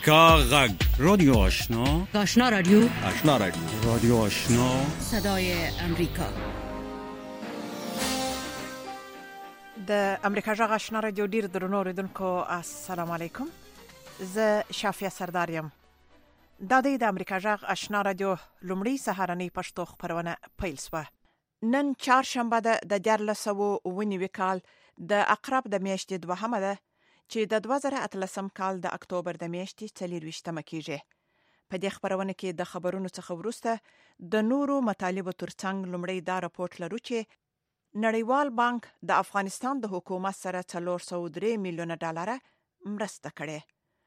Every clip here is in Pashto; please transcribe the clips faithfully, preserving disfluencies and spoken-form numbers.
امریکا غږ رادیو آشنا آشنا رادیو آشنا رادیو رادیو آشنا صدای امریکا. د امریکا غږ آشنا رادیو ډیر درنو اوریدونکو السلام علیکم. زه شافیه سردار یم. دا د امریکا غږ آشنا رادیو لومړی سهارنی پښتو خبرونه پیل شوه. نن چهارشنبه ده د دیارلس سوه اوه نوي کال د عقرب د میاشتې دوهمه ده چې د دوه زره اتلسم کال د اکتوبر د میاشتې څلرویشتمه کیږي. په دې خبرونه کې د خبرونو څخه وروسته د نورو مطالبو ترڅنګ لومړی دا راپورټ لرو چې نړیوال بانک د افغانستان د حکومت سره څلور سوه درې میلیونه ډالر مرسته کړې.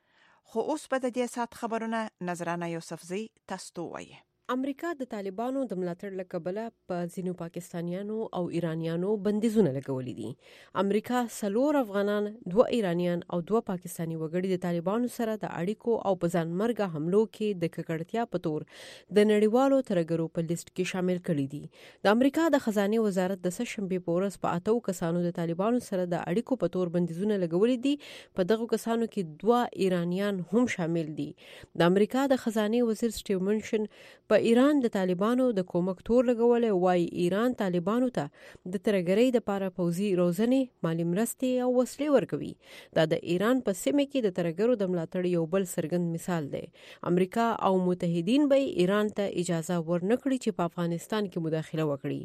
خو اوس به د دې سات خبرونه نظرانه یوسفزی تاسو ته وایي. امریکا د طالبانو د ملاتړ له کبله په ځینو پاکستانیانو او ایرانیانو بندیزونه لګولي دي. امریکا څلور افغانان، دوه ایرانیان او دوه پاکستانی وګړي د طالبانو سره د اړیکو او په ځانمرګه حملو کې د ککړتیا په تور د نړیوالو ترګرو په لیست کې شامل کړي دي. د امریکا د خزانه وزارت د سهشنبه په ورځ په اتو کسانو د طالبانو سره د اړیکو په تور بندیزونه لګولي دي. په دغه کسانو کې دوه ایرانیان هم شامل دي. د امریکا د خزانه وزیر سټیو منشن په ایران د طالبانو د کومک تور لګولې، وای ایران طالبانو ته د ترګرۍ د لپاره پوځي روزنې، مالی مرستې او وسلې ورکوي. دا د ایران په سیمه کې د ترګرو د ملاتړ یو بل څرګند مثال دی. امریکا او متحدین به ایران ته اجازه ورنکړي چې په افغانستان کې مداخله وکړي.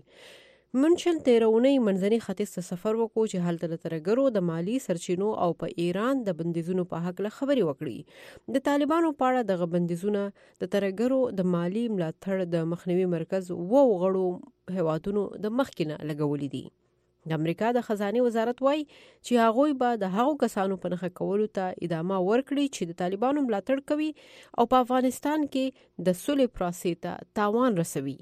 منشن تیرونی منځني ختیځ ته سفر وکړو چې هلته د ترګرو د مالی سرچینو او په ایران د بندیزونو په حق له خبري وکړي. د طالبانو په اړه دغه بندیزونه د ترګرو د مالی ملاتړ د مخنیوي مرکز وو غړو هوادونو د مخکینه لګولې دي. د امریکا د خزانه وزارت وایي چې هغوی به د هغو کسانو په نخښه کولو ته ادامه ورکړي چې د طالبانو ملاتړ کوي او په افغانستان کې د صلح پروسې ته تاوان رسوي.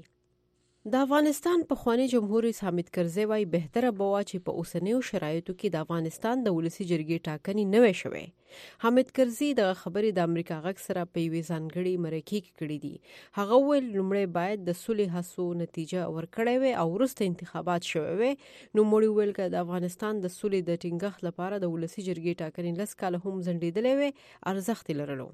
د افغانستان په خوانی جمهوریت حامد کرزی وایي بهتره بوا چې په اوسنیو شرایطو کې د افغانستان د ولسی جرګې ټاکنې نه وي شوې. حامد کرزی د خبرې د امریکا غږ سره په یوې ځانګړې مرکې کې کړې دي. هغه ویل لومړی باید د صلح هڅو نتیجه ورکړې وي او وروسته انتخابات شوي وي. نو موږ ویل چې د افغانستان د صلح د ټینګښت لپاره د ولسی جرګې ټاکنې لس کاله هم ځنډېدلې وي ارزښت لرلو.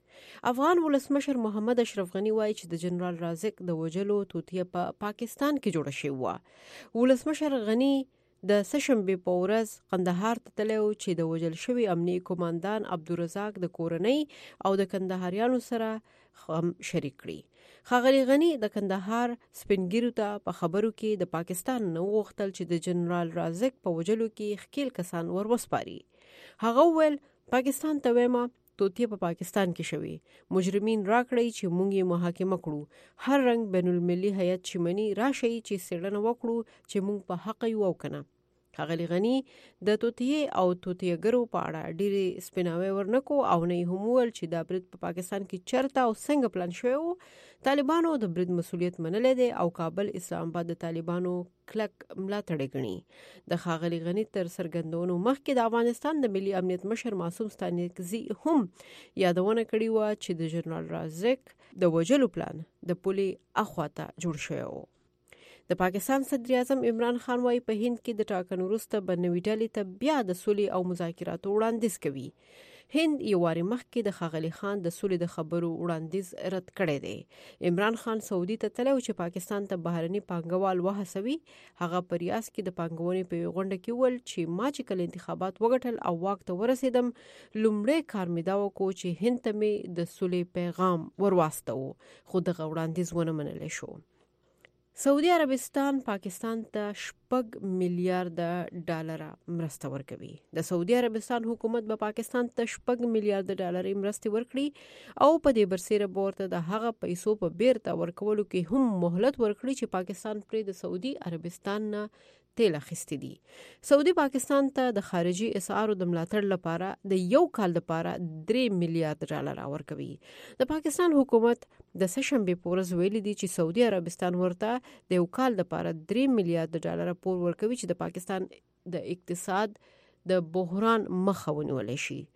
افغان ولسمشر محمد اشرف غنی وایي چې د جنرال رازق د وجلو توطیه په پا پاکستان کې جوړه شوې و. ولسمشر غنی د سهشنبه په ورځ قندهار ته تللی و چې د وجل شوي امني کمانډان عبدالرزاق د کورنۍ او د کندهاریانو سره هم شریک کړي. ښاغلي غنی د کندهار سپینګیرو ته په خبرو کې د پاکستان نه وغوښتل چې د جنرال رازق په وجلو کې ښکیل کسان وروسپاري. هغه ویل پاکستان ته وایم توطیه په پا پاکستان کې شوی، مجرمین راکړی چې مونږ یې محاکمه کړو. هر رنګ بین المللي هیئت چې منی راشي چې څېړنه وکړو چې مونږ په حق یو کنه. ښاغلي غنی د توطیه او توطیهګرو په اړه ډېرې سپیناوی ورنکو او نه هم ویل چې دا برید په پاکستان کې چرته او څنګه پلان شوی و. طالبانو د برید مسؤلیت منلی دی او کابل اسلام آباد د طالبانو کلک ملاتړی ګڼي. د ښاغلي غنی تر څرګندونو مخکې د افغانستان د ملي امنیت مشر معصوم ستانکزي هم یادونه کړې وه چې د جنرال رازق د وژلو پلان د پولې اخواته جوړ شوی و. د پاکستان صدر اعظم عمران خان وايي په هند کې د ټاکنو وروسته به نوې ډلې ته بیا د صلح او مذاکراتو وړاندیز کوي. هند یو واري مخکې د ښاغلي خان د صلح د خبرو وړاندیز رد کړی دی. عمران خان سعودي ته تللی و چې پاکستان ته بهرني پانګوال وهڅوي. هغه په ریاض کې د پانګونې په غونډه کې ویل چې ما چې کله انتخابات وګټل او واک ته ورسېدم لومړی کار مې دا وکړو چې هند ته مې د صلح پیغام ورواستو، خو دغه وړاندیز ونه منلی شو. سعودي عربستان پاکستان ته شپږ میلیارډ ډالر مرسته ورکوي. د سعودي عربستان حکومت به پاکستان ته شپږ میلیارډ ډالر مرسته ورکړي او په دې برسېره ورته د هغه پیسو په بیرته ورکولو کې هم مهلت ورکړي چې پاکستان پرې د سعودي عربستان نه تیل اخیستي دي. سعودي پاکستان ته د خارجي اسعارو د ملاتړ لپاره د یو کال لپاره درې میلیارډ ډالر ورکوي. د پاکستان حکومت د سهشنبه په ورځ ویلي دي چې سعودي عربستان ورته د یو کال لپاره درې میلیارډ ډالر پور ورکوي چې د پاکستان د اقتصاد د بحران مخه ونیول شي.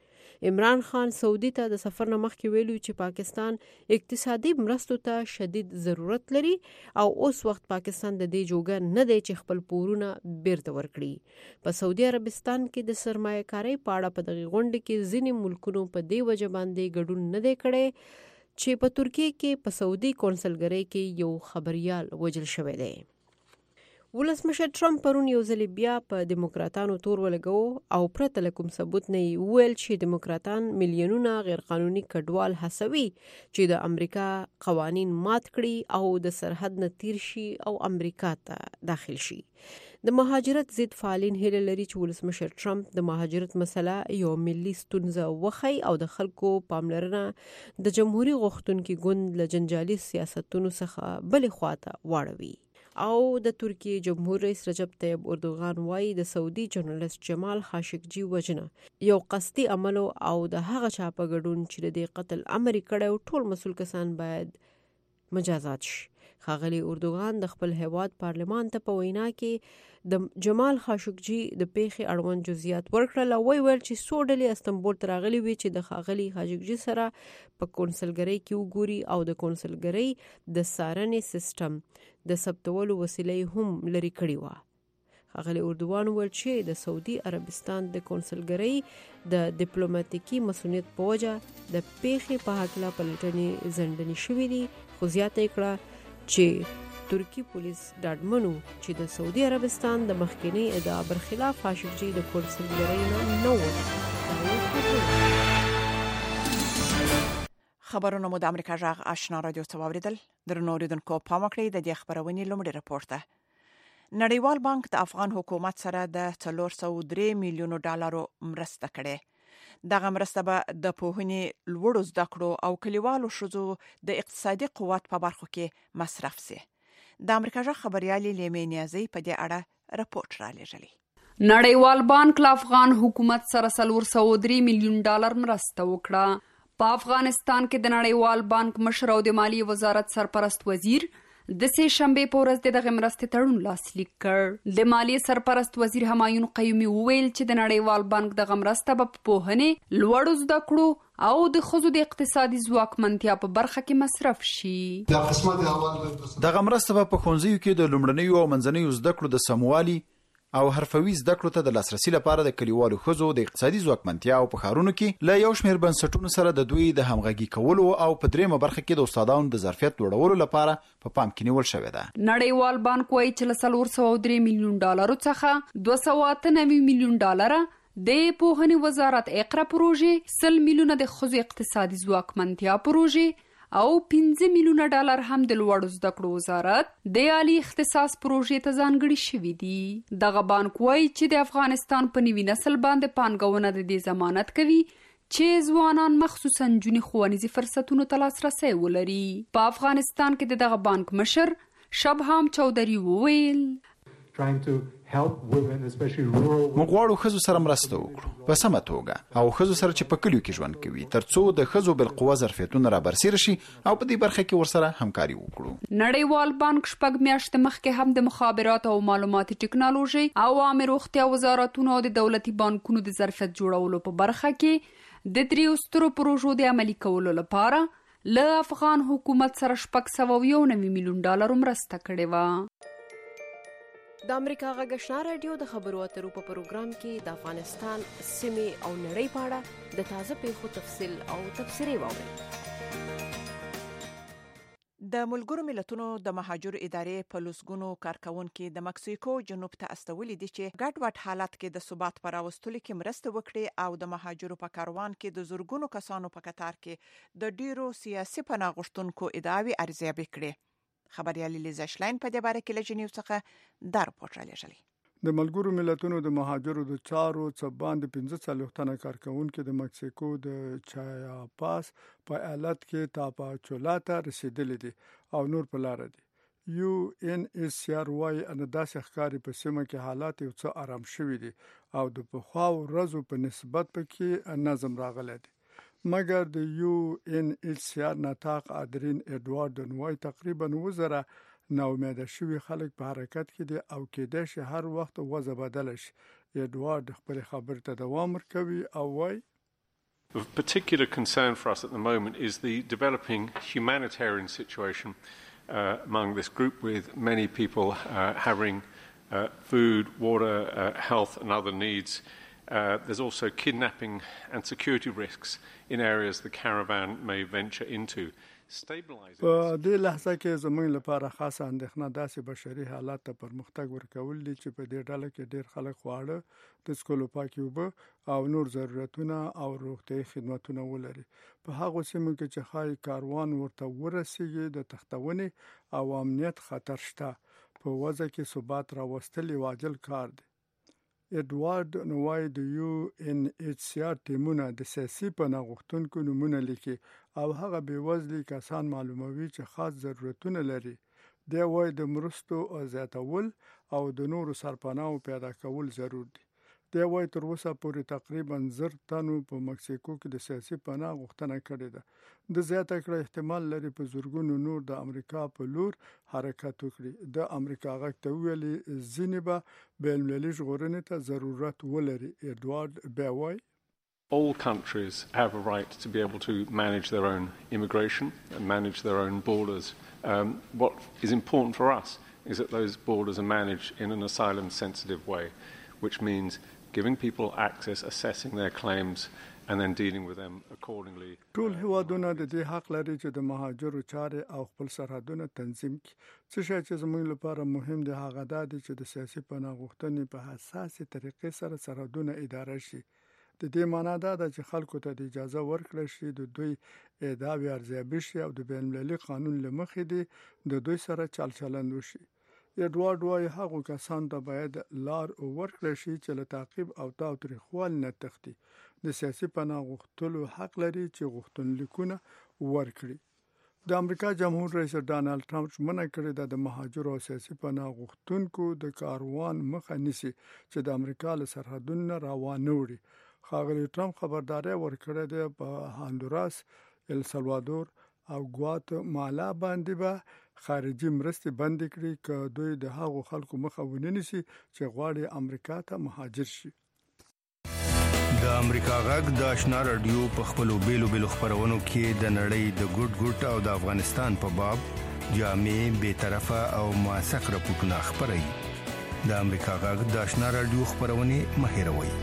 عمران خان سعودي ته د سفر نه مخکې ویلو چې پاکستان اقتصادي مرستو ته شدید ضرورت لري او اوس وخت پاکستان د دې جوګه نه دی چې خپل پورونه بیرته ورکړي. په سعودي عربستان کې د سرمایه کارۍ په اړه په دغه غونډه کې ځینې ملکونو په دې وجه باندې ګډون نه دی کړی چې په ترکیه کې په سعودي کونسلګرۍ کې یو خبريال وژل شوی دی. ولسمشر ټرمپ پرون یو ځل بیا په دیموکراتانو تور ولګو او پرته له کوم ثبوت نه ویل چې دیموکراتان میلیونونه غیر قانوني کډوال هڅوي چې د امریکا قوانین مات کړي او د سرحد نه تیر شي او امریکا ته داخل شي. د مهاجرت ضد فعالین هیله لري چې ولسمشر ټرمپ د مهاجرت مسله یو ملي ستونزه وخی او د خلکو پاملرنه د جمهوریت غوښتونکو ګوند له جنجالي سیاستونو څخه بلې خواته واړوي. او د ترکیه جمهور رئیس رجب طیب اردوغان وايي د سعودي جرنالست جمال خاشقجي وجنه یو قصدي عمل او د هغه چا په ګډون چې د قتل امر کړي ټول مسؤل کسان باید مجازات شي. ښاغلي اردوغان د خپل هیواد پارلمان ته په وینا کې د جمال خاشقجي د پیښې اړوند جزئیات ورکړل او ویل چې څو ډلې استنبول ته راغلي وي چې د ښاغلي خاشقجي سره په کونسلګرۍ کې وګوري او د کونسلګرۍ د څارنې سیستم د ثبتولو وسیلې هم لري کړي و. ښاغلي اردوغان ویل چې د سعودي عربستان د کونسلګرۍ د ډیپلوماټیکي مسؤلیت په وجه د پیښې په هکله پلټنې ځنډنې شوې دي، خو زیاته کړه چې ترکی پولیس ډاډمنو چې د سعودي عربستان د مخکنی ادعا برخلاف خاشقجي د کونسلګرۍ نه نه و. خبرونه مو د امریکا جغ آشنا رادیو ته واوریدل. درنو اوریدونکو پام وکړئ د دې خبرونې لومړی رپورټ ته. نړیوال بانک د افغان حکومت سره د څلور سوه او درې میلیونو ډالرو مرسته کړې. دغه مرسته به د پوهنې لوړو زده کړو او کلیوالو ښځو د اقتصادي قوت په برخو کې مصرف سي. د امریکا جغ خبريالي لیمې نیازي په دې اړه رپورټ را لېږلی. نړیوال بانک له افغان حکومت سره څلور سوه او درې میلیون ډالر مرسته وکړه. په افغانستان کې د نړیوال بانک مشر او د مالیې وزارت سرپرست وزیر د سه شنبه په ورځ د دغه مرستې تړون لاسلیک کړ. د مالیې سرپرست وزیر همایون قیومي وویل چې د نړیوال بانک دغه مرسته په پوهنې، لوړو زده کړو او د ښځو د اقتصادي ځواکمنتیا په برخه کې مصرف شي. دغه مرسته په ښوونځیو کې د لومړنیو او منځنیو زده کړو د سموالي او حرفوي زده کړو ته د لاسرسي لپاره د کلیوالو ښځو د اقتصادي ځواکمنتیا او په ښارونو کې له یو شمېر بنسټونو سره د دوی د همغږي کولو او په دریمه برخه کې د استادانو د ظرفیت لوړولو لپاره په پام کې نیول شوې ده. نړیوال بانک وايي چې له څلور سوه او درې میلیون ډالرو څخه دوه سوه اته نوي میلیون ډالر د پوهنې وزارت اقرا پروژې، سل میلیونه د ښځو اقتصادي ځواکمنتیا پروژې او پنځه میلیونه ډالر هم د لوړو زده کړو وزارت د عالی اختصاص پروژې ته ځانګړي شوي دي. دغه بانک وايي چې د افغانستان په نوي نسل باندې پانګونه د دې ضمانت کوي چې ځوانان مخصوصا نجونې ښوونیزي فرصتونو ته لاسرسی ولري. په افغانستان کې د دغه بانک مشر شبهام چودري وویل موږ غواړو ښځو سره مرسته وکړو په سمه توګه او ښځو سره چې په کلیو کې ژوند کوي ترڅو د ښځو بالقوه ظرفیتونه را برسېره شي او په دې برخه کې ورسره همکاري وکړو. نړیوال بانک شپږ میاشتې مخکې هم د مخابرات او معلوماتي ټکنالوژي او عامه روغتیا وزارتونو او د دولتي بانکونو د ظرفیت جوړولو په برخه کې د دریو سترو پروژو د عملي کولو لپاره له افغان حکومت سره شپږ سوه او یو نوي میلیون ډالرو مرسته کړې وه. د امریکا غږ آشنا رادیو د خبرو اترو په پروګرام کې د افغانستان سیمې او نړۍ په اړه د تازه پیښو تفصیل او تبصرې واورئ. د ملګرو ملتونو د مهاجر ادارې په لسګونو کارکونکو د مکسیکو جنوب ته استولي دي چې ګډ وډ حالت کې د ثبات پر راوستلو کې مرسته وکړي او د مهاجرو په کاروان کې د زورګونو کسانو په قطار کې د ډیرو سیاسي پناه غوښتونکو ادعاوې ارزیابي کړي. خبريالي لیزا شلاین په دې باره کې له جنیو څخه دا رپورټ را لېږلی. د ملګرو ملتونو د مهاجرو د چارو څخه باندې پنځه څلوېښت تنه کارکونکو د مکسیکو د چایاپاس په ایالت کې تاپاچولا ته رسیدلي دي او نور په لار دي. یو ان ایس سی آر وايي ان داسې ښکاري په سیمه کې حالات یو څه آرام شوي دي او د پخوا ورځو په نسبت پکې نظم راغلی دی. مګر د یو ان ایچ سی آر نطاق ادرین ایډوارډ نوای تقریبا وزره ناامیده شوي خلک په حرکت کې دي او کېدای شي هر وخت وضع بدل شي. ایډوارډ خپل خبر ته دوام ورکوي او وایي Of particular concern for us at the moment is the developing humanitarian situation uh, among this group, with many people uh, having uh, food, water, uh, health and other needs. Uh, there's also kidnapping and security risks in areas the caravan may venture into. په دې لحظه کې زموږ لپاره خاصه اندېښنه داسې بشري حالات ته پرمختګ ورکول دي چې په دې ډله کې ډېر خلک خواړه د څښلو پاکې اوبه او نور ضرورتونه او روغتیايي خدماتونه ولري. په هغو سیمو کې چې ښایي کاروان ورته ورسیږي د تښتونې او امنیت خطر شته. په وضع کې ثبات راوستل یو عاجل کار دی. ایډوارد نوای د یو ان ایچ سی آر ټیمونه د سیاسي پناه غوښتونکو نومونه لیکي او هغه بېوزلي کسان معلوموي چې خاص ضرورتونه لري. دی وایي د مرستو زیاتول او د نورو سرپناهو پیدا کول ضرور دي. دی وایي تر اوسه پورې تقریبا زر تنو په مکسیکو کې د سیاسي پناه غوښتنه کړې ده. د زیاته کړه احتمال لري په زورګونو نور د امریکا په لور حرکت وکړي. د امریکا غږ ته ویلي ځینې به بین‌المللي ژغورنې ته ضرورت ولري. ایډوارد بیا وایي all countries have a right to be able to manage their own immigration and manage their own borders. Um, what is important for us is that those borders are managed in an asylum-sensitive way, which means giving people access, assessing their claims, and then dealing with them accordingly. ټول هیوادونه د دې حق لري چې د مهاجرو چارې او خپل سرحدونه تنظیم کړي. څه شی چې زموږ لپاره مهم دی هغه دا دی چې د سیاسي پناه غوښتنې په حساسه طریقې سره سرحدونه اداره شي. د دې معنی دا ده چې خلکو ته د اجازه ورکړل شي د دوی ادعاوې ارزیابي شي او د بین‌المللي قانون له مخې دی د دوی سره چل چلند وشي. ایډوارد وايي هغو کسانو ته باید لار ورکړل شي چې له تعقیب او تاوتریخوالي نه تښتي. د سیاسي پناه غوښتلو حق لري چې غوښتنلیکونه ورکړي. د امریکا جمهور رئیس ډانلډ ټرمپ ژمنه کړې ده د مهاجرو او سیاسي پناه غوښتونکو د کاروان مخه نیسي چې د امریکا له سرحدونو روان وړي. ښاغلي ټرمپ خبرداري ورکړې ده په هاندوراس، السلوادور او ګواتمالا باندې به خارجي مرستې بند کړي که دوی د هغو خلکو مخه ونیسي چې غواړي امریکا ته مهاجر شي. د امریکا غږ د آشنا رادیو په خپلو بیلو بیلو خبرونو کې د نړۍ د ګډ ګډ او د افغانستان په باب جامع، بی‌طرفه او موثق راپورټونه خپروي. د امریکا غږ د آشنا رادیو خبرونه مه هېروئ.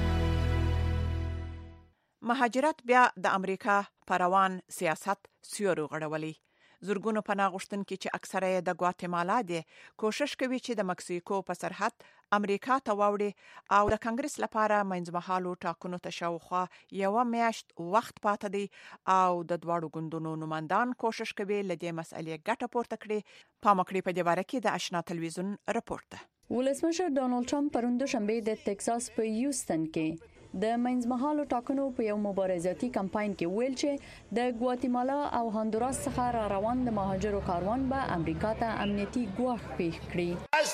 مهاجرت بیا د امریکا پروان سیاست سیوري غړولي. زورګونو پناه غوښتونکي چې اکثره یې د ګواتمالا دي کوشش کوي چې د مکسیکو په سرحد امریکا ته واوړي او د کانګرس لپاره منځمهالو ټاکنو ته شاوخوا یو میاشت وخت پاتې دی او د دواړو ګوندونو نمائندان کوشش کوي لدې مسئلې ګټه پورته کړي. پامکړي په دې باره کې د آشنا تلویزیون رپورت. ولسمشر ډانلډ ټرمپ پرون دوشنبه د ټکساس په هیوستن کې د منځمهالو ټاکنو په یو مبارزاتي کمپاین کې ویل چې د ګواتمالا او هاندوراس څخه را روان د مهاجرو کاروان به امریکا ته امنیتي ګواښ پیښ کړي.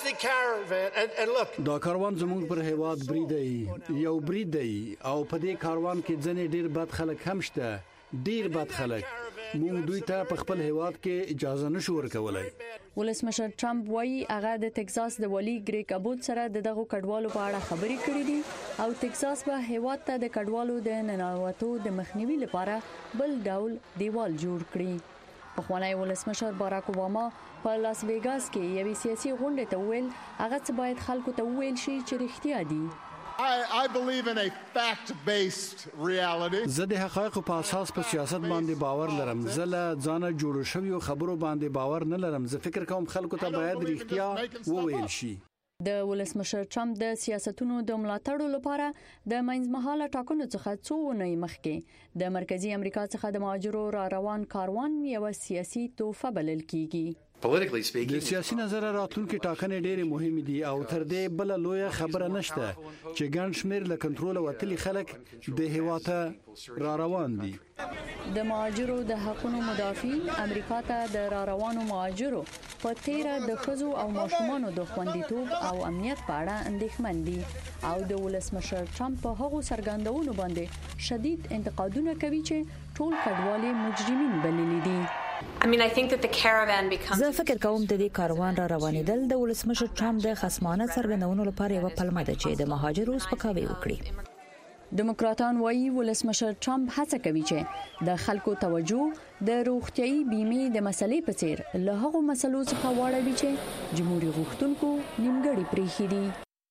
دا کاروان زموږ پر هیواد برید دی، یو برید دی او په دې کاروان کې ځنې ډیر بد خلک هم شته، ډیر بد خلک. موږ دوی ته په خپل هیواد کې اجازه نشو ورکولای. ولسمشر ټرمپ وایي هغه د ټکساس د والي ګریګ ابوت سره د دغه کډوالو په اړه خبرې کړې دي او ټکساس به هیواد ته د کډوالو د ننواتو د مخنیوي لپاره بل ډول دیوال جوړ کړي. پخوانی ولسمشر باراک اوباما په لاس ویګاس کې یوې سیاسي غونډې ته ویل هغه څه باید خلکو ته وویل شي چې رښتیا دي. I, I believe in a fact-based reality. زه د حقایقو په اساس په سیاست باندې باور لرم. زه له ځانه جوړ شویو خبرو باندې باور نه لرم. زه فکر کوم خلکو ته باید رښتیا وویل شي. د ولسمشر ټرمپ د سیاستونو د ملاتړ لپاره د منځمهاله ټاکنو څخه څو ونې مخکې د مرکزی امریکا څخه د مهاجرو را روان کاروان یو سیاسي توفه بلل کیږي. د سیاسي نظر راتلونکي ټاکنې ډېرې مهمې دي او تر دې بل لویه خبره نشته چې ګڼ شمېر له کنټرول وتلي خلک د هیواته را روان دي. د مهاجرو د حقوقو مدافعین امریکا ته د را روانو مهاجرو په تیره د ښځو او ماشومانو د خوندیتوب او امنیت په اړه اندېښمن دي او د ولسمشر ټرمپ په هغو څرګندونو باندې شدید انتقادونه کوي چې ټول کډوالي مجرمین بللي دي. I mean, I think that the caravan becomes. زه فکر کوم د دې کاروان را روانېدل د ولسمشر ټرمپ د خصمانه څرګندونو لپاره یو پلمه ده چې د مهاجرو سپکاوی وکړي. دیموکراتان وایي ولسمشر ټرمپ هڅه کوي چې د خلکو توجه د روغتيایي بیمې د مسلې په څیر له هغو مسلو څخه واړوي چې جمهوریت غوښتونکو نیمګړي پریښي دي.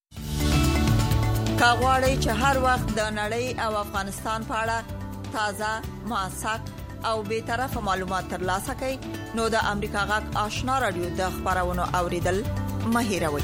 کاغوري چې هر وخت د نړۍ او افغانستان په اړه تازه، موثق او به طرفه معلومات ترلاسه کړئ نو د امریکا غږ آشنا رادیو د خبرونو اوریدل مه هېروئ.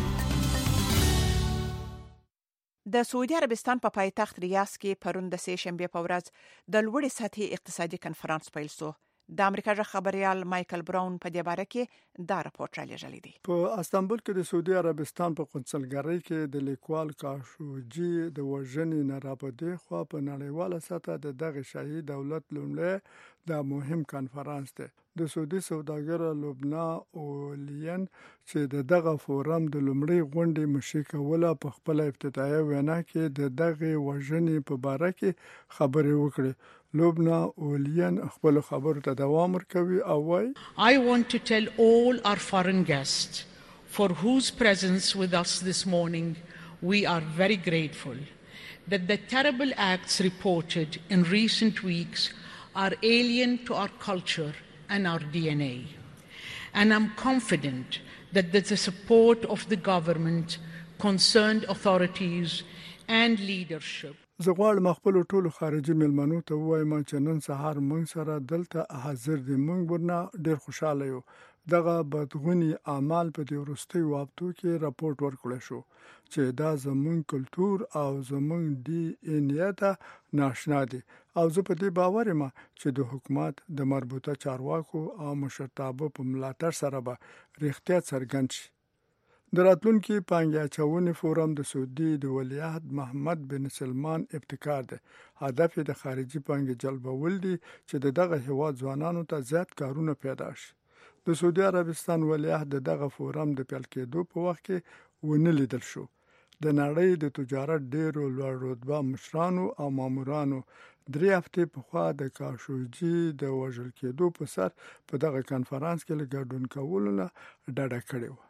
د سعودي عربستان په پایتخت ریاض کې پرون د سه شنبه په ورځ د لوړې سطحي اقتصادي کنفرانس پیل شو. د امریکا ژغ خبريال مايكل براون په دې باره کې دا راپورټ را لېږلی دی. په استانبول کې د سعودي عربستان په قونسلګرۍ کې د لیکوال کاشوجي د وژنې نه راپدې خو په نړیواله سطح د دغه شاهي دولت لومړی د مهم کنفرانس دی. د سعودي سوداګر لبنا اولین چې د دغه فورم د لومړی غونډې مشري کوله په خپل افتتاحي وینا کې د دغه وژنې په باره کې خبرې وکړې. لبنا اولین خپل خبرو ته دوام ورکوي او وايي I want to tell all our foreign guests for whose presence with us this morning we are very grateful that the terrible acts reported in recent weeks are alien to our culture and our D N A. And I'm confident that with the support of the government, concerned authorities and leadership. زه غواړم خپل ټولو خارجي ملمنو ته وایم چې نن سهار موږ سره دلته حاضر دي. موږ ورنه ډېر خوشاله یو. دغه بدغوني اعمال په دې وروستیو وختو کې راپورټ ورکړل شو چې دا زموږ کلتور او زموږ ډي ان اے ته ناشنا دي او زه په دې باور یم چې د حکومت د مربوطه چارواکو او مشرتابه په ملاتړ سره به رښتیا څرګند شي. د راتلونکي پانګه اچونې فورم د سعودي د ولیعهد محمد بن سلمان ابتکار دی. هدف د خارجي پانګې جلبول دي چې دغه هیواد ځوانانو ته زیات کارونه پیدا شي. د سعودي عربستان ولیعهد دغه فورم د پیل کېدو په وخت کې ونه لیدل شو. د نړۍ د تجارت ډېرو لوړ رتبه مشرانو او مامورانو درې هفتې پخوا د کاشوجي د وژل کېدو په سر په دغه کنفرانس کې له ګډون کولو نه ډډه کړې وه.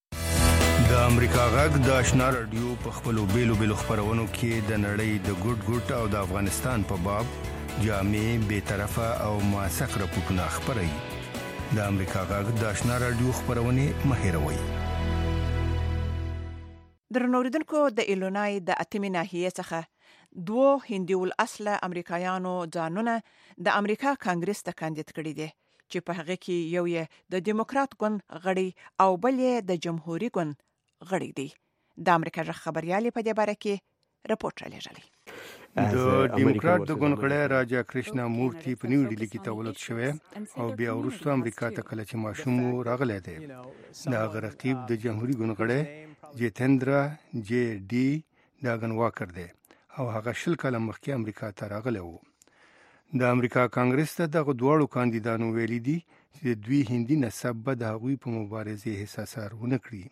د امریکا غږ د آشنا رادیو په خپلو بیلو بیلو خبرونو کې د نړۍ د ګډ ګډ او د افغانستان په باب جامع، بے طرفه او موثق راپورټونه خبري. د امریکا غږ د آشنا رادیو خبرونه مه هېروئ. درنوریدونکو د ایلونای د اتمی ناحیې څخه دوه هندیول اصله امریکایانو ځانونه د امریکا کانګرس ته کاندید کړي دي چې په هغه کې یو یې د دیموکرات ګوند غړي او بل یې د جمهوریت ګوند غړي دي. د امریکا ژغ خبريالي په دې باره کې راپورټ را لېږلی. د دیموکرات د ګوند غړی راجا کرشنا مورتي په نیو ډیلی کې تولد شوی او بیا وروسته امریکا ته کله چې ماشوم راغلی دی. د هغه رقیب د جمهوریت ګوند غړی جیتندرا جی ډي داګن واکر دی او هغه شل کاله مخکې امریکا ته راغلی و. د امریکا کانګرس ته دغه دواړو کاندیدانو ویلي دي چې دوی هندي نسب به د هغوی په مبارزې حساسار ونه کړي.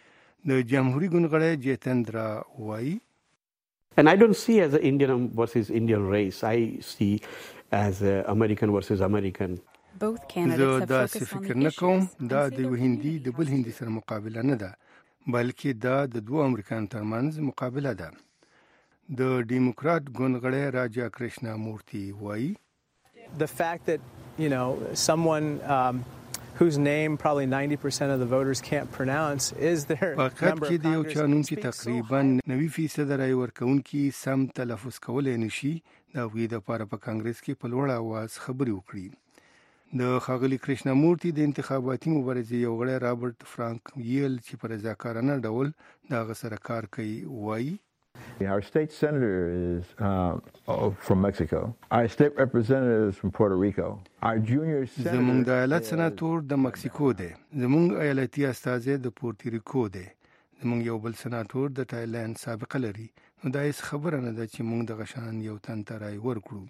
د جمهوریت ګوند غړی جیتندرا وایي And I don't see as an Indian versus Indian race. I see as American versus American. Both candidates have focused on the فکر نه کوم دا د یو هندي د بل هندي سره مقابله نه ده بلکې دا د دوه امریکایانو ترمنځ مقابله ده. د دیموکرات ګوند غړی راجا کرشنا مورتي وایي The fact that, you know, someone um, whose name probably ninety percent of the voters can't pronounce is their member of د یو Congress. چا نوم چې تقریبا نوي فیصد رای ورکوونکي سم تلفظ کولی نشي د هغوی دپاره په کانګرس کې په لوړ اواز خبرې وکړي. د ښاغلي کرشنا مورتي د انتخاباتي مبارزې یو غړی رابرټ فرانک یل چې په رضاکارانه ډول د هغه سره کار کوي وایي Our state senator is uh, from Mexico. Our state representative is from Puerto Rico. Our junior senator زمونږ د ایالت سناتور د مکسیکو دی. زمونږ ایالتي استازی د پورتریکو دی. زمونږ یو بل سناتور د تایلند سابقه لري. نو دا هیڅ خبره نه ده چې موږ د غشان یو تن ته رای ورکړو.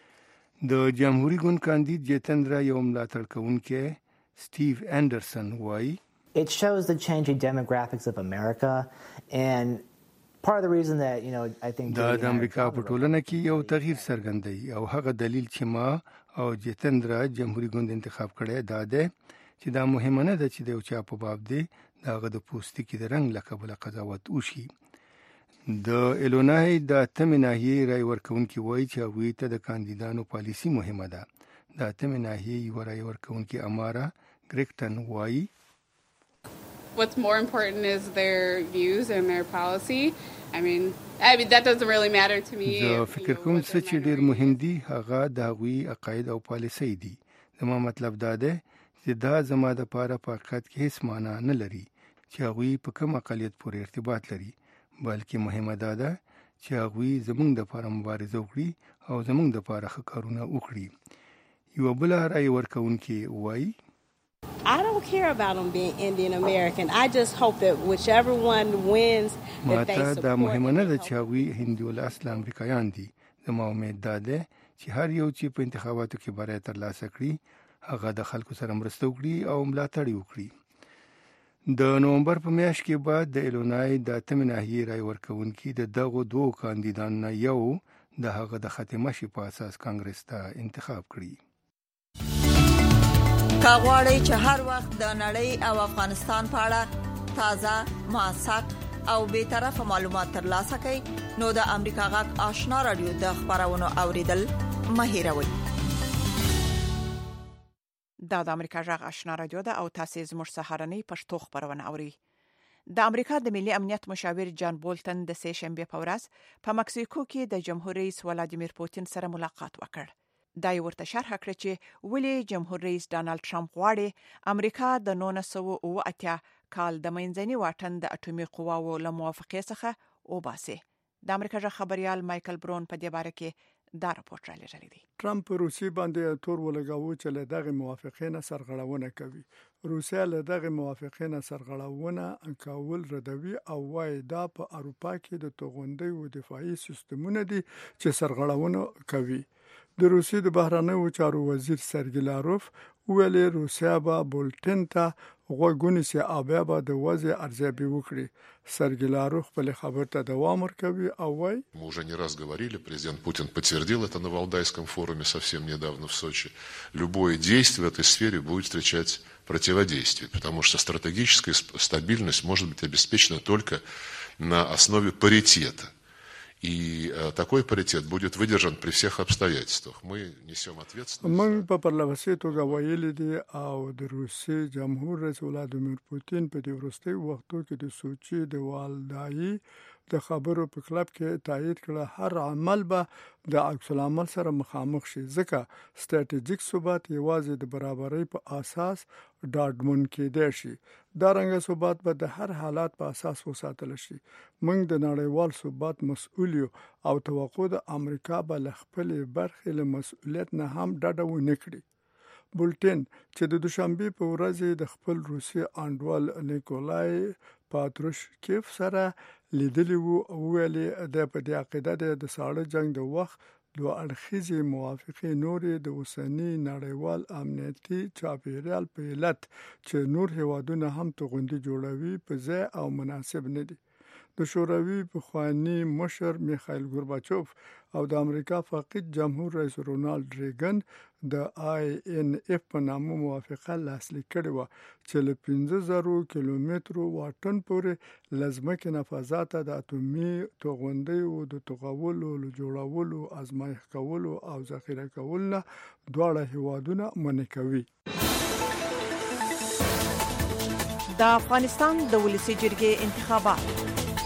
د جمهوریت ګوند کاندید جیتندرا یو ملاتړ کوونکی سټیو انډرسن وایي It shows the changing demographics of America and part of the reason that, you know, I think دا د امریکا په ټولنه کې یو تغییر څرګندوي او هغه دلیل چې ما او جیتندرا جمهوریت ګوند انتخاب کړی دا دی چې دا مهمه نه ده چې د یو چا په باب دی د هغه د پوستکي د رنګ له کبله قضاوت وشي. د ایلونای د اتمې ناحیې رای ورکوونکي وایي چې هغوی ته د کاندیدانو پالیسي مهمه ده. د اتمې ناحیې یوه رای ورکوونکي امارا ګریکټن وایي What's more important is their views and their policy. I mean, I mean that doesn't really matter to me. زه فکر کوم چې ډېر مهم دي هغه د هغوی عقاید او پالیسي دي. زما مطلب دا ده چې دا زما د پاره په حقیقت کې هیڅ معنا نه لري چې هغوی په کوم اقلیت پورې ارتباط لري، بلکې مهمه دا ده چې هغوی زموږ د پاره مبارزه وکړي او زموږ د پاره ښه کارونه وکړي. یوه بله رای ورکوونکې وایي I don't care about them being Indian American. I just hope that whichever one wins that they support. دا مهمه نه ده چې هغوی هندي الاصل امریکایان دي. زما امید دا ده چې هر یو چې په انتخاباتو کې بریا ترلاسه کړي هغه د خلکو سره مرسته وکړي او ملاتړ وکړي. د نومبر په میاشت کې بعد د ایلونای د اتمې ناحیې رای ورکوونکي د دغو دوو کاندیدانو نه یو د هغه د ختمه شي په اساس کانګرس ته انتخاب کړي. کاغواړي چې هر وخت د نړۍ او افغانستان په اړه تازه، موثق او به طرفه معلومات ترلاسه کړئ نو د امریکا غږ آشنا رادیو د خبرونو اوریدل مه هیروئ. دا د امریکا غږ آشنا رادیو ده او تاسو زموږ سهارنۍ پښتو خبرونه اورئ. د امریکا د ملي امنیت مشاور جان بولتن د سه شنبه په ورځ په مکسیکو کې د جمهور رئیس ولادیمیر پوتین سره ملاقات وکړ. دا یې ورته شرح کړ چې ولې جمهور رئیس ډانلډ ټرمپ غواړي امریکا د نولس سوه اوه اتیا کال د منځني واټن د اټومي قواو له موافقې څخه وباسي. د امریکا ژغ خبريال مایکل برون په دې باره کې دا راپورټ را لېږلی دی. ټرمپ په روسي باندې تور ولګاوه چې له دغه موافقې نه سرغړونه کوي. روسیا له دغه موافقې نه سرغړونه کول ردوي او وايي دا په اروپا کې د توغندۍ او دفاعي سیستمونو دي چې سرغړونه کوي. د روسیې د بهرنیو چارو وزیر سرګی لاروف ویلي روسیا به بولټن ته غوږ نیسي او بیا به د وضع ارزیابي وکړي. سرګی لاروف په خبر ته دوام ورکوي او وايي Мы уже не раз говорили, президент Путин подтвердил это на Валдайском форуме совсем недавно в Сочи. Любое действие в этой сфере будет встречать противодействие, потому что стратегическая стабильность может быть обеспечена только на основе паритета. И э, такой паритет будет выдержан при всех обстоятельствах. Мы несем ответственность. Мы по парламенту говорили дي او د روسي جمهور رئیس ولادیمیر پوتین په دې وروستي وختو کې د سوچي د والدایي د خبرو په کلب کې تایید کړه هر عمل به د عکس العمل سره مخامخ شي ځکه ستراتیژیک ثبات یوازې د برابرۍ په اساس ډاډمن کېدای شي. دا رنګه ثبات به د هر حالات په اساس وساتل شي. موږ د نړیوال ثبات مسؤل یو او توقع د امریکا به خپل برخې له مسؤلیت نه هم ډډه ونه کړي. بولټن چې د دوشنبه په ورځ د خپل روسي انډوال نیکولای پاتروشکیف سره لیدلی وو ویلي د په دې عقیده د ساړه جنگ د وخت دوه اړخیزې موافقې نورې د اوسنی نړیوال امنیتي چاپیریال په علت چې نور هیوادونه هم توغندي جوړوي په ځای او مناسب نه دي. د شوروي پخوانی مشر میخائیل گورباچوف او د امریکا فقید جمهور رئیس رونالد ریګن د آی ان اف په نامه موافقه لاسلیک کړې و چې له پنځه زره کیلومترو واټن پورې لازمکه نفاذات د اټومي توغندۍ او د توغولو له جوړولو ازمایښت کولو او ذخیره کولو نه دواړه هیوادونه منع کوي. د افغانستان د ولسی جرګې انتخابات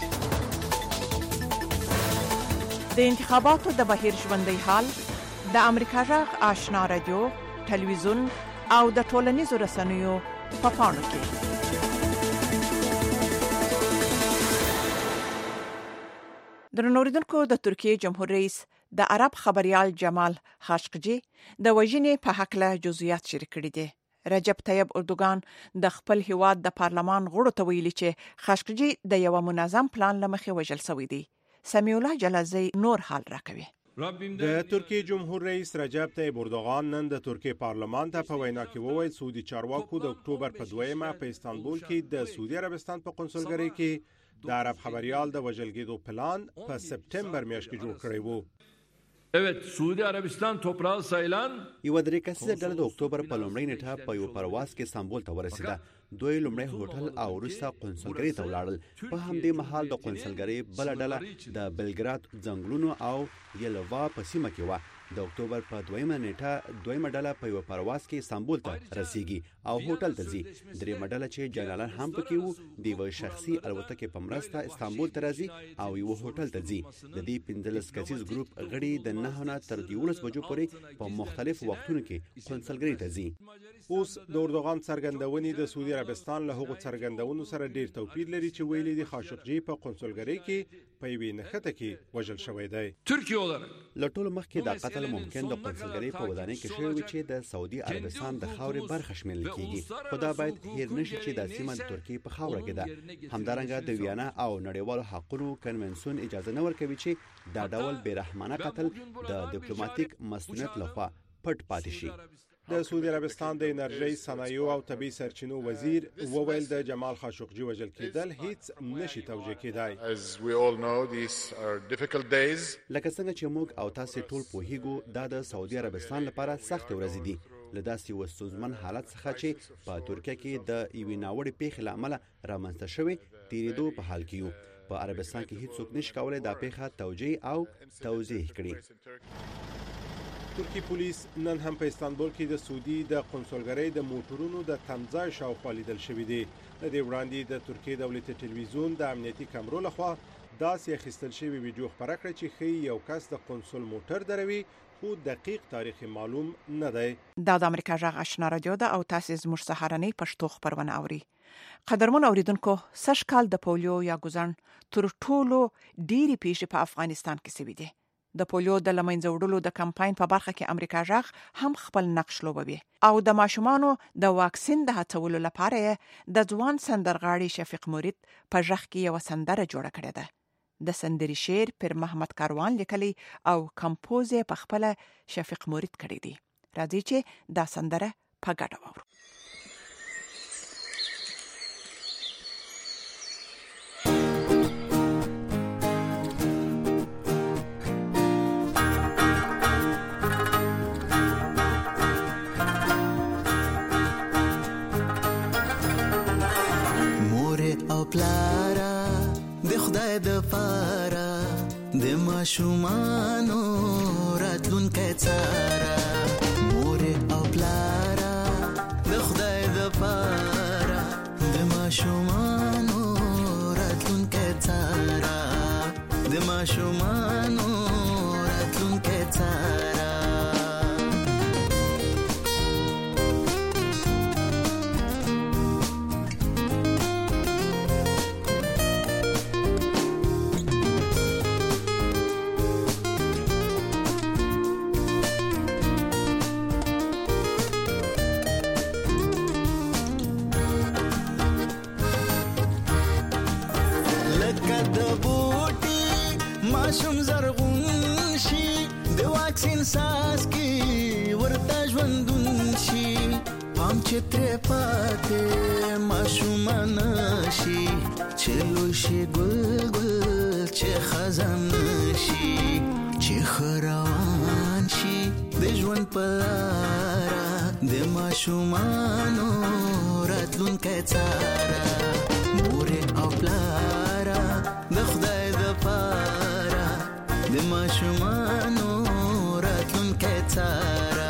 د انتخاباتو د بهیر ژوندۍ حال د امریکا غږ آشنا رادیو ټلویزیون او د ټولنیزو رسنیو په پاڼو کې. درنوریدونکو د ترکیې جمهور رئیس د عرب خبريال جمال خاشقجي د وژنې په حق له جزئیات شریک کړي دي. رجب طیب اردوغان د خپل هیواد د پارلمان غړو ته ویلي چې خاشقجي د یو منظم پلان لمخې وژل شوی دی. سمیع الله جلازی نور حال راکوي. د ترکیې جمهور رئیس رجب طیب اردوغان نن د ترکیې پارلمان ته په وینا کې وویل سعودي چارواکو د اکتوبر په دویمه په استانبول کې د سعودي عربستان په قونسلګرۍ کې د عرب خبريال د وژل کېدو پلان په سپټمبر میاشت کې جوړ کړی وو. Evet, Suudi Arabistan toprağı sayılan یو درې کسیزه ډله د اکتوبر په لومړۍ نیټه په یو پرواز کې استانبول ته ورسېده. دوی لومړی هوټل او وروسته قونسلګرۍ ته ولاړل. په همدې مهال د قونسلګرۍ بله ډله د بلګراد ځنګلونو او یلوا په سیمه کې وه. د اکتوبر په دویمه نیټه دویمه ډله په یو پرواز کې استانبول ته رسیږي او هوټل ته ځي. درېیمه ډله چې جنرالان هم پکې وو د یوه شخصي الوتکې په مرسته استانبول ته راځي او یوه هوټل ته ځي. د دې پنځلس کسیز ګروپ غړي د نهه نه تر یولس بجو پورې په مختلفو وختونو کې قونسلګرۍ ته ځي. اوس د اردوغان څرګندونې د سعودي عربستان له هغو څرګندونو سره ډیر توپیر لري چې ویلي دي خاشقجي په قونسلګرۍ کې په یوې نښته کې وژل شوی دی. ترکیه ولر له ټولو مخکې دا قتل ممکن د قونسلګرۍ په ودانۍ کې شوی وي چې د سعودي عربستان د خاورې برخه شمیرل کیږي. خو دا باید هیر نشي چې دا سیمه د ترکیې په خاوره کې ده. همدارنګه د ویانا او نړیوالو حقوقو کنونسیون اجازه نه ورکوي چې دا ډول بیرحمانه قتل د ډیپلوماټیک مسؤلیت لخوا پټ پاتې شي. د سعودي عربستان د انرژي، صنایعو او طبي سرچینو وزیر وویل د جمال خاشقجي وژل کېدل هیڅ نشي توجیه کېدای. لکه څنګه چې موږ او تاسو ټول پوهیږو دا د سعودي عربستان لپاره سخت ورځې دي. له داسې یو ستونزمن حالت څخه چې په ترکیه کې د یوې ناوړې پیښې له امله رامنځته شوې تېرېدو په حال کې یو. په عربستان کې هیڅوک نشي کولی دا پیښه توجیه او توضیح کړي. ترکی پولیس نن هم په استانبول کې د سعودي د قونسلګرۍ د موټرونو د تمځای شاوخوا لیدل شوي دي. د دې وړاندې د ترکیې دولتي ټلویزیون د امنیتي کمرو لخوا داسې اخیستل شوی ویډیو خپره کړه چې ښیي یو کس د قونسل موټر دروي خو دقیق تاریخ معلوم نه دی. دا د امریکا غږ آشنا رادیو ده او تاسو زموږ سهارنۍ پښتو خبرونه اوري. قدرمن اوریدونکو، سږ کال د پولیو یا ګوزن تر ټولو ډېری پیښې په افغانستان کې شوې دي. د پولیو د لمنځه وړلو د کمپاین په برخه کې امریکا غږ هم خپل نقش لوبوي او د ماشومانو د واکسین د هڅولو لپاره د ځوان سندرغاړي شفیق مرید په غږ کې یو سندره جوړه کړې ده. د سندري شعر پر محمد کاروان لیکلی او کمپوز په خپل شفیق مرید کړی دی. راځي چې دا سندره په ګډه واورو. د پارا د ماشومانو راتلونکي څارا مور او پلارا د خدای د پارا د ماشومانو راتلونکي څارا د ماشومانو راتلونکي څارا ماشوم زرغون شي د واکسین ساس کی ورته ژوندون شي پام چې تر پاتې ماشوم نشي چلو شي ګل ګل چې خزان شي چې خروان شي د ژوند په لاره د ماشومانو راتلونکي څارا مور او پلارا د خدای د پاره د ماشومانو راتلونکي څارا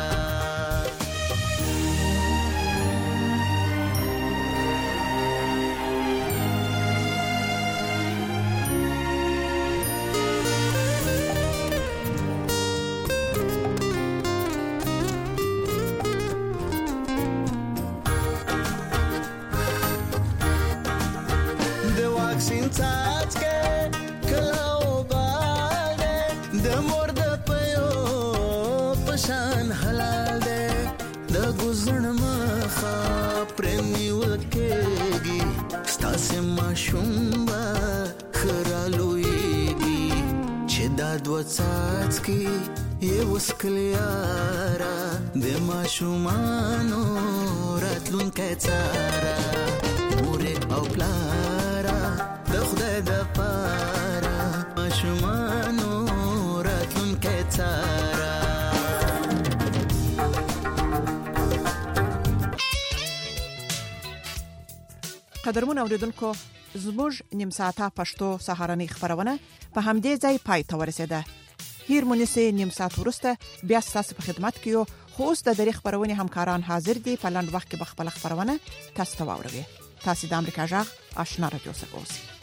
د واکسین څاڅکي کلاو باندې د مور د پيو پشان حلال ده د ګزن مخه پرني وکيږي ستاسو ماشوم با خرالويږي چې دا د وڅاڅکي یې وسکلیارا د ماشومانو راتلونکي څارا مور او پلارا د خدای د پاره ماشومانو راتلونکي څارا. قدرمن اوریدونکو زموږ نیم ساعته پښتو سهارنۍ خبرونه په همدې ځای پای ته ورسیده. هیر مونږه نیم ساعت ورسته بیا تاسو په خدمت کې یو. خو اوس د دری خبرونه همکاران حاضر دي په لاند وخت کې بخپل خبرونه تاسو ته واوروي. تاسو د امریکا جغ آشنا رادیو څخه اوسئ.